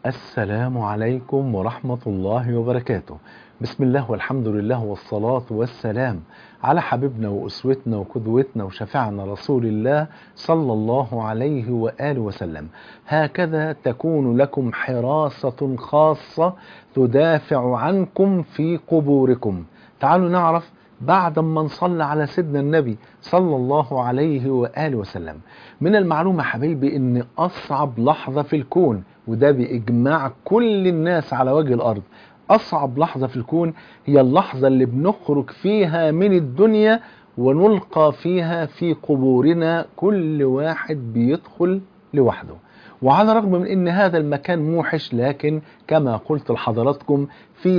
السلام عليكم ورحمة الله وبركاته. بسم الله والحمد لله والصلاة والسلام على حبيبنا وأسوتنا وقدوتنا وشفيعنا رسول الله صلى الله عليه وآله وسلم. هكذا تكون لكم حراسة خاصة تدافع عنكم في قبوركم. تعالوا نعرف بعد ما نصلي على سيدنا النبي صلى الله عليه وآله وسلم. من المعلومة حبيبي ان اصعب لحظة في الكون، وده بإجماع كل الناس على وجه الأرض، أصعب لحظة في الكون هي اللحظة اللي بنخرج فيها من الدنيا ونلقى فيها في قبورنا، كل واحد بيدخل لوحده. وعلى الرغم من ان هذا المكان موحش، لكن كما قلت لحضراتكم في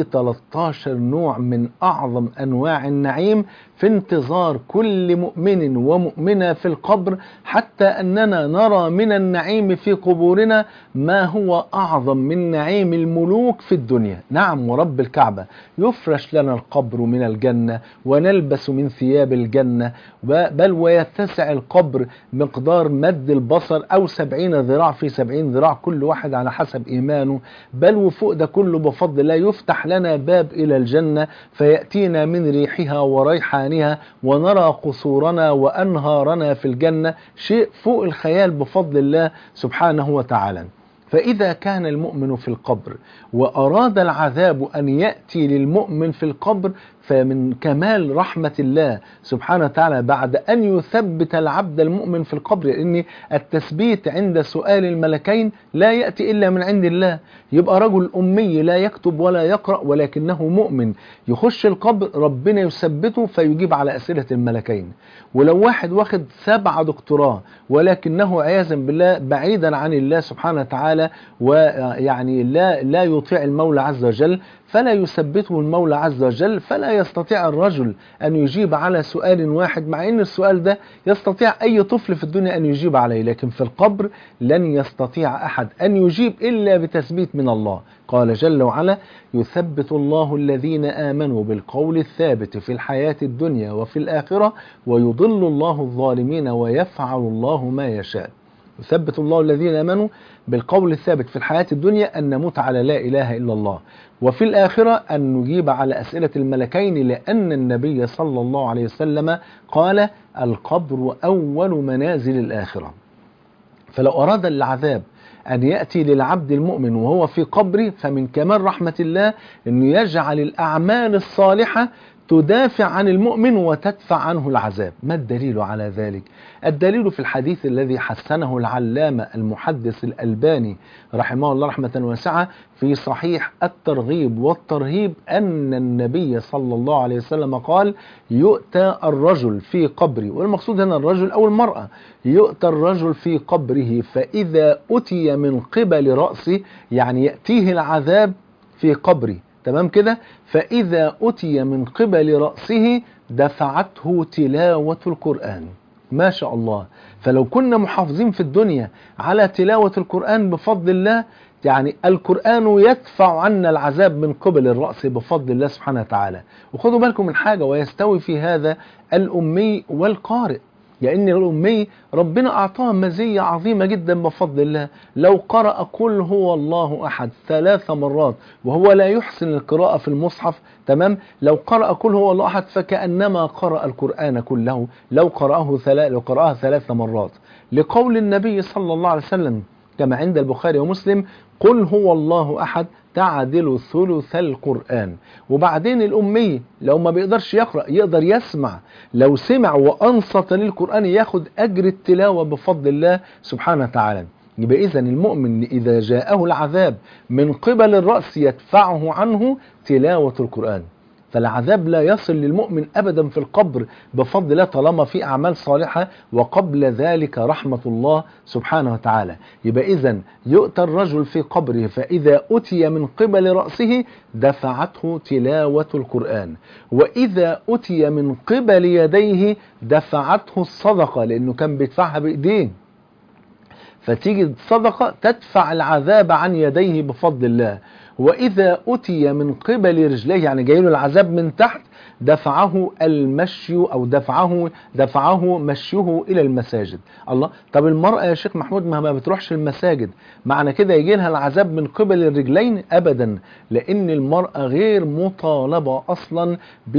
13 نوع من اعظم انواع النعيم في انتظار كل مؤمن ومؤمنة في القبر، حتى اننا نرى من النعيم في قبورنا ما هو اعظم من نعيم الملوك في الدنيا. نعم ورب الكعبة، يفرش لنا القبر من الجنة ونلبس من ثياب الجنة، بل ويتسع القبر مقدار مد البصر او 70 ذراع في 70 ذراع، كل واحد على حسب ايمانه. بل وفوق ده كله بفضل الله يفتح لنا باب الى الجنة، فيأتينا من ريحها وريحانها ونرى قصورنا وانهارنا في الجنة، شيء فوق الخيال بفضل الله سبحانه وتعالى. فإذا كان المؤمن في القبر وأراد العذاب أن يأتي للمؤمن في القبر، فمن كمال رحمة الله سبحانه وتعالى بعد أن يثبت العبد المؤمن في القبر، لأن التثبيت عند سؤال الملكين لا يأتي إلا من عند الله. يبقى رجل أمي لا يكتب ولا يقرأ ولكنه مؤمن، يخش القبر ربنا يثبته فيجيب على أسئلة الملكين. ولو واحد واخد 7 دكتوراه ولكنه عياذا بالله بعيدا عن الله سبحانه وتعالى، ويعني لا يطيع المولى عز وجل، فلا يثبته المولى عز وجل، فلا يستطيع الرجل أن يجيب على سؤال واحد، مع أن السؤال ده يستطيع أي طفل في الدنيا أن يجيب عليه، لكن في القبر لن يستطيع أحد أن يجيب إلا بتثبيت من الله. قال جل وعلا: يثبت الله الذين آمنوا بالقول الثابت في الحياة الدنيا وفي الآخرة ويضل الله الظالمين ويفعل الله ما يشاء. يثبت الله الذين آمنوا بالقول الثابت في الحياة الدنيا أن نموت على لا إله إلا الله، وفي الآخرة أن نجيب على أسئلة الملكين، لأن النبي صلى الله عليه وسلم قال: القبر أول منازل الآخرة. فلو أراد العذاب أن يأتي للعبد المؤمن وهو في قبره، فمن كمال رحمة الله أنه يجعل الأعمال الصالحة تدافع عن المؤمن وتدفع عنه العذاب. ما الدليل على ذلك؟ الدليل في الحديث الذي حسنه العلامة المحدث الألباني رحمه الله رحمة واسعة في صحيح الترغيب والترهيب، أن النبي صلى الله عليه وسلم قال: يؤتى الرجل في قبره، والمقصود هنا الرجل أو المرأة، يؤتى الرجل في قبره فإذا أتي من قبل رأسه، يعني يأتيه العذاب في قبره، تمام كده؟ فإذا أتي من قبل رأسه دفعته تلاوة القرآن. ما شاء الله. فلو كنا محافظين في الدنيا على تلاوة القرآن بفضل الله، يعني القرآن يدفع عنا العذاب من قبل الرأس بفضل الله سبحانه وتعالى. وخدوا بالكم من حاجة، ويستوي في هذا الأمي والقارئ، لأن الأمي ربنا أعطاه مزية عظيمة جدا بفضل الله. لو قرأ قل هو الله أحد 3 مرات وهو لا يحسن القراءة في المصحف، تمام، لو قرأ قل هو الله أحد فكأنما قرأ القرآن كله، لو قرأها 3 مرات، لقول النبي صلى الله عليه وسلم كما عند البخاري ومسلم: قل هو الله أحد تعدل ثلث القرآن. وبعدين الأمي لو ما بيقدرش يقرأ يقدر يسمع، لو سمع وأنصت للقرآن ياخد أجر التلاوة بفضل الله سبحانه وتعالى. يبقى إذن المؤمن إذا جاءه العذاب من قبل الرأس يدفعه عنه تلاوة القرآن، فالعذاب لا يصل للمؤمن أبدا في القبر بفضل الله طالما في أعمال صالحة، وقبل ذلك رحمة الله سبحانه وتعالى. يبقى إذن يؤتى الرجل في قبره فإذا أتي من قبل رأسه دفعته تلاوة القرآن، وإذا أتي من قبل يديه دفعته الصدقة، لأنه كان بيدفعها بإيديه، فتيجي الصدقة تدفع العذاب عن يديه بفضل الله. وإذا أتي من قبل رجليه يعني جاي له العذاب من تحت دفعه المشي أو دفعه مشيه إلى المساجد. الله، طب المرأة يا شيخ محمود ما بتروحش المساجد، معنى كده يجي لها العذاب من قبل الرجلين؟ أبدا، لأن المرأة غير مطالبة أصلا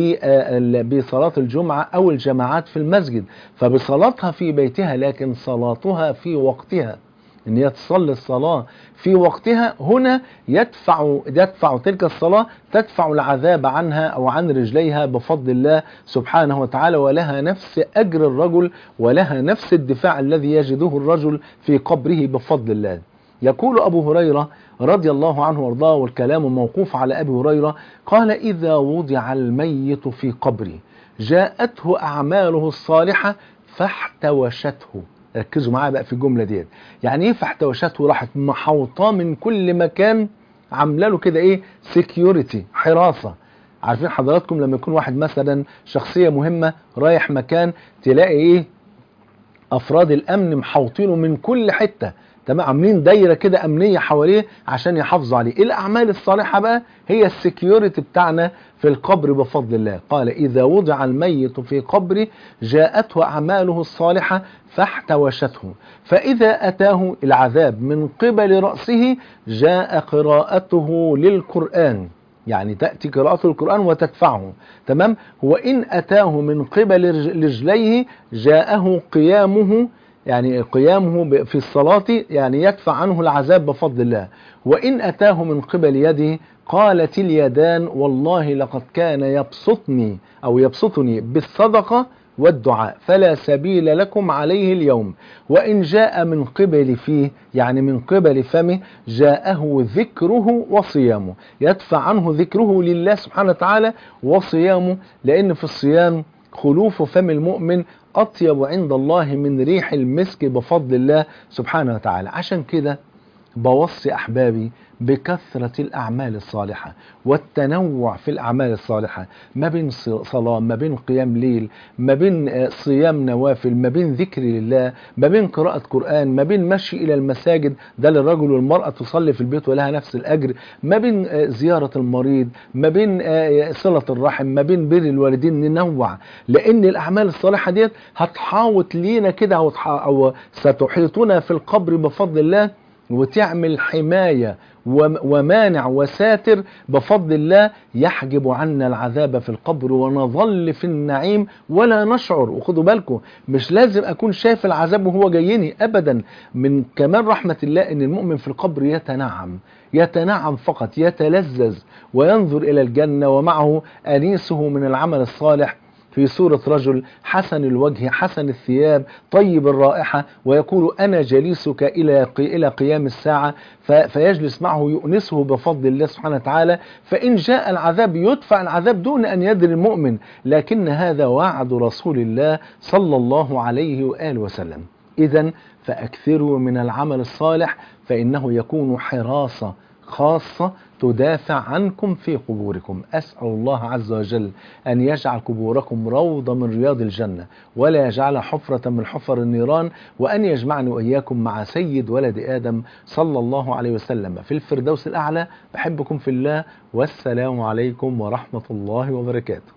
بصلاة الجمعة أو الجماعات في المسجد، فبصلاتها في بيتها، لكن صلاتها في وقتها، ان هي تصلي الصلاة في وقتها، هنا يدفع تلك الصلاة، تدفع العذاب عنها او عن رجليها بفضل الله سبحانه وتعالى، ولها نفس اجر الرجل، ولها نفس الدفاع الذي يجده الرجل في قبره بفضل الله. يقول ابو هريرة رضي الله عنه وارضاه، والكلام موقوف على ابي هريرة، قال: اذا وضع الميت في قبره جاءته اعماله الصالحة فاحتوشته. ركزوا معايا بقى في الجملة ديت، يعني ايه فاحتوشته؟ راحت محوطاه من كل مكان، عامله له كده ايه، سكيورتي، حراسة. عارفين حضراتكم لما يكون واحد مثلا شخصية مهمة رايح مكان، تلاقي ايه، افراد الامن محوطينه من كل حتة، تمام، عاملين دايرة كده امنية حواليه عشان يحافظوا عليه. الاعمال الصالحة بقى هي السكيورتي بتاعنا في القبر بفضل الله. قال: اذا وضع الميت في قبره جاءته اعماله الصالحة فاحتوشته، فاذا اتاه العذاب من قبل رأسه جاء قراءته للقرآن، يعني تأتي قراءة القرآن وتدفعه، تمام. وإن أتاه من قبل رجليه جاءه قيامه، يعني قيامه في الصلاة، يعني يدفع عنه العذاب بفضل الله. وإن أتاه من قبل يده قالت اليدان: والله لقد كان يبسطني بالصدقة والدعاء فلا سبيل لكم عليه اليوم. وإن جاء من قبل فيه، يعني من قبل فمه، جاءه ذكره وصيامه، يدفع عنه ذكره لله سبحانه وتعالى وصيامه، لأن في الصيام خلوف فم المؤمن أطيب عند الله من ريح المسك بفضل الله سبحانه وتعالى. عشان كده بوصي أحبابي بكثرة الأعمال الصالحة والتنوع في الأعمال الصالحة، ما بين صلاة، ما بين قيام ليل، ما بين صيام نوافل، ما بين ذكر لله، ما بين قراءة قرآن، ما بين مشي إلى المساجد، ده للرجل والمرأة تصلي في البيت ولها نفس الأجر، ما بين زيارة المريض، ما بين صلة الرحم، ما بين بر الوالدين. ننوع، لأن الأعمال الصالحة ديت هتحاوط لينا كده أو ستحيطنا في القبر بفضل الله، وتعمل حماية ومانع وساتر بفضل الله، يحجب عنا العذاب في القبر ونظل في النعيم ولا نشعر. وخدوا بالكم، مش لازم أكون شايف العذاب وهو جايني أبدا. من كمال رحمة الله أن المؤمن في القبر يتنعم فقط، يتلذذ وينظر إلى الجنة ومعه أنيسه من العمل الصالح في صورة رجل حسن الوجه حسن الثياب طيب الرائحة، ويقول: أنا جليسك إلى قيام الساعة، فيجلس معه يؤنسه بفضل الله سبحانه وتعالى. فإن جاء العذاب يدفع العذاب دون أن يدري المؤمن، لكن هذا وعد رسول الله صلى الله عليه وآله وسلم. إذن فأكثروا من العمل الصالح، فإنه يكون حراسة خاصة تدافع عنكم في قبوركم. أسأل الله عز وجل أن يجعل قبوركم روضة من رياض الجنة، ولا يجعل حفرة من حفر النيران، وأن يجمعني وإياكم مع سيد ولد آدم صلى الله عليه وسلم في الفردوس الأعلى. بحبكم في الله، والسلام عليكم ورحمة الله وبركاته.